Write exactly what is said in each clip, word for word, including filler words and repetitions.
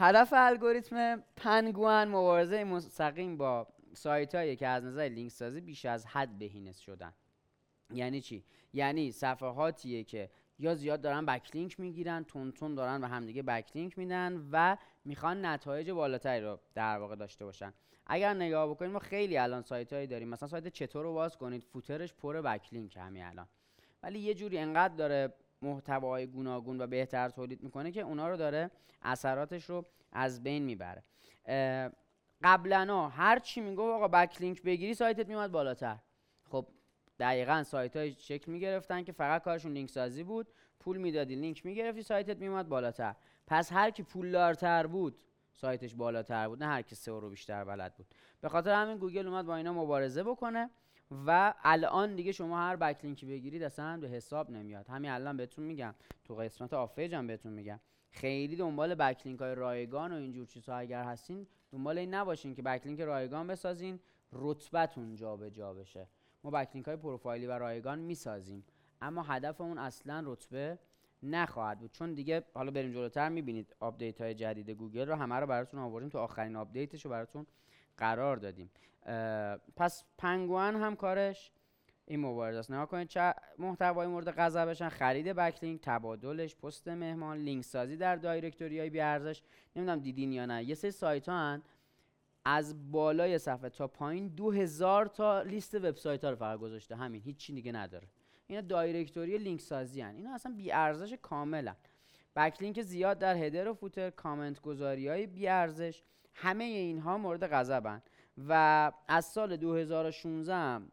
هدف الگوریتم پنگوئن مبارزه مستقیم با سایت هایی که از نظر لینک سازی بیش از حد بهینه شدن. یعنی چی؟ یعنی صفحاتیه که یا زیاد دارن بکلینک میگیرن، تون تون دارن به همدیگه بکلینک میدن و میخوان نتایج بالاتری رو در واقع داشته باشن. اگر نگاه بکنید ما خیلی الان سایت هایی داریم، مثلا سایت چطور رو باز کنید فوترش پر بکلینک همین الان، ولی یه جوری انقدر داره محتوای گوناگون و بهتر تولید میکنه که اونا رو داره اثراتش رو از بین میبره. قبلا هر چی میگه آقا بکلینک بگیری سایتت میومد بالاتر. خب دقیقاً سایت های شکل میگرفتن که فقط کارشون لینک سازی بود، پول میدادی لینک میگرفتی سایتت میومد بالاتر. پس هر کی پولدارتر بود سایتش بالاتر بود، نه هر کی سئو رو بیشتر بلد بود. به خاطر همین گوگل اومد با اینا مبارزه بکنه و الان دیگه شما هر بکلینکی بگیرید اصلا به حساب نمیاد. همین الان بهتون میگم تو قسمت آف پیج هم بهتون میگم خیلی دنبال بکلینک های رایگان و اینجور چیزها اگر هستین دنبال این نباشین که بکلینک رایگان بسازین رتبتون جابجا بشه. ما بکلینک های پروفایلی و رایگان میسازیم اما هدفمون اصلا رتبه نخواهد بود، چون دیگه حالا بریم جلوتر میبینید آپدیت های جدید گوگل رو همه رو براتون آوردیم، تو آخرین آپدیتش رو براتون قرار دادیم. پس پنگوئن هم کارش این مبارزه است. نگاه کنید چه محتوای مورد غضبشن: خرید بکلینک، تبادلش، پست مهمان، لینک سازی در دایرکتوری های بی ارزش. نمیدونم دیدین یا نه، یه سری سایت ها هن از بالای صفحه تا پایین دو هزار تا لیست وبسایت ها رو فقط گذاشته، همین، هیچ چی دیگه نداره. اینا دایرکتوری لینک سازی هن. اینا اصلا بی ارزش کاملا. بکلینک زیاد در هدر و فوتر، کامنت گذاری های بی ارزش، همه اینها مورد غضبن و از سال دو هزار و شانزده هم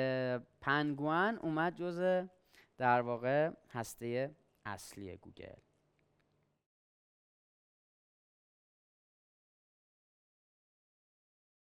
پنگوئن اومد جزء در واقع هسته اصلی گوگل.